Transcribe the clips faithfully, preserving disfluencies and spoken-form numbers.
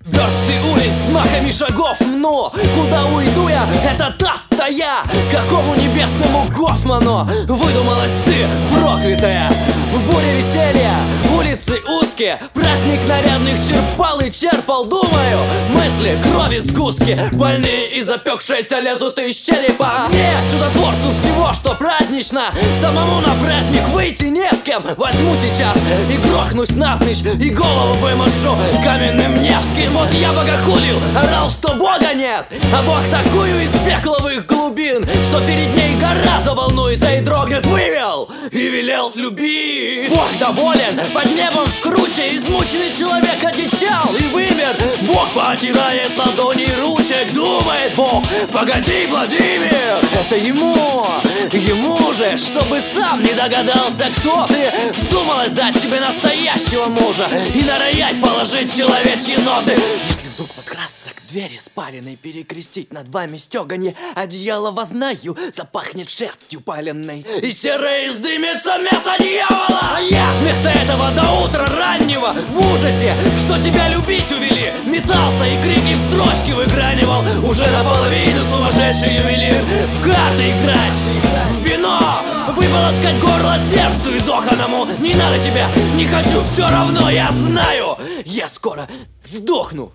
Версты улиц с махами шагов мну. Куда уйду я? Это та-то я. Какому небесному Гофману выдумалась ты, проклятая? В буре веселья улицы узкие, праздник нарядных черпал и черпал. Думаю, мысли, крови сгустки, больные и запекшиеся лезут из черепа. Мне, чудотворцу всего, что празднично, самому на праздник выйти не с кем. Возьму сейчас и грохнусь навзничь, и голову вымашу каменным Невским. Вот я богохулил, орал, что Бога нет, а Бог такую из пекловых глубин, что перед ней гора заволнуется и дрогнет. Вывел и велел любить. Бог доволен, под небом в круче измученный человек одичал и вымер. Бог потирает ладони ручек, думает Бог: погоди, Владимир, это ему, ему же, чтобы сам не догадался, кто ты, вздумалось дать тебе настоящего мужа и на рояль положить человечьи ноты. Если вдруг подкрасться к двери спаленной, перекрестить над вами стёганье одеяло вознаю, запахнет шерстью паленной, и серое издымется мясо дьявола. А я вместо этого до утра раннего в ужасе, что тебя любить увели, метался и крики в строчки выгранивал. Уже наполовину сумасшедший ювелир, в карты играть, в вино выполоскать горло сердцу изоханному. Не надо тебя, не хочу, все равно я знаю, я скоро сдохну.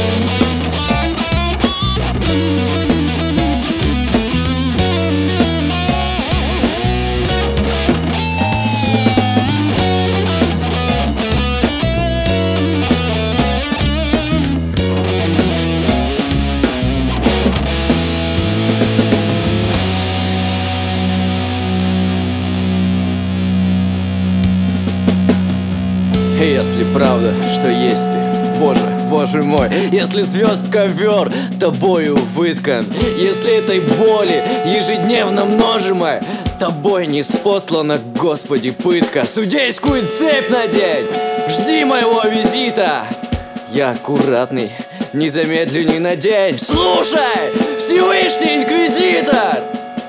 Если правда, что есть ты, Боже, Боже мой, если звезд ковер тобою выткан, если этой боли ежедневно множимая тобой неспослана, Господи, пытка, судейскую цепь надень, жди моего визита. Я аккуратный, не замедлю ни на день. Слушай, Всевышний Инквизитор!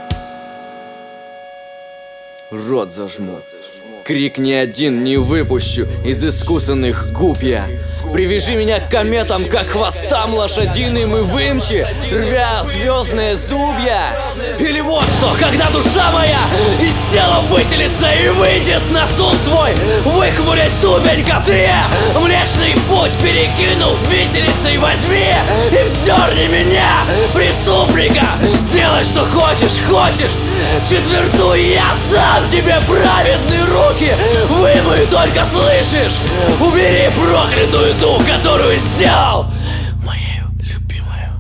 Рот зажму, крик ни один не выпущу из искусанных губ я. Привяжи меня к кометам, как хвостам лошадиным, и вымчи, рвя звездные зубья. Или вот что, когда душа моя из тела выселится и выйдет на суд твой, выхмурясь ступенька ты, Млечный Путь перекинув виселицей возьми и вздерни меня, преступника. Делай, что хочешь, хочешь, четвертуй я сам тебе праведные руки вымою, только слышишь? Убери проклятую ту, которую сделал моею любимою.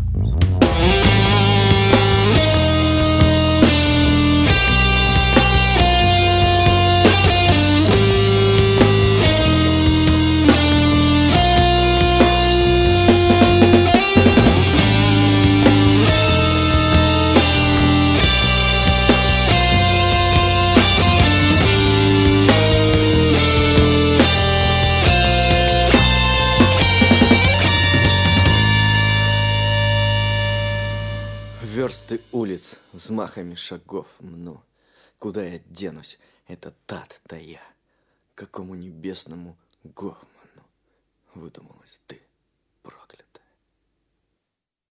Версты улиц взмахами шагов мну. Куда я денусь? Это тат-то я. Какому небесному Гофману выдумалась ты?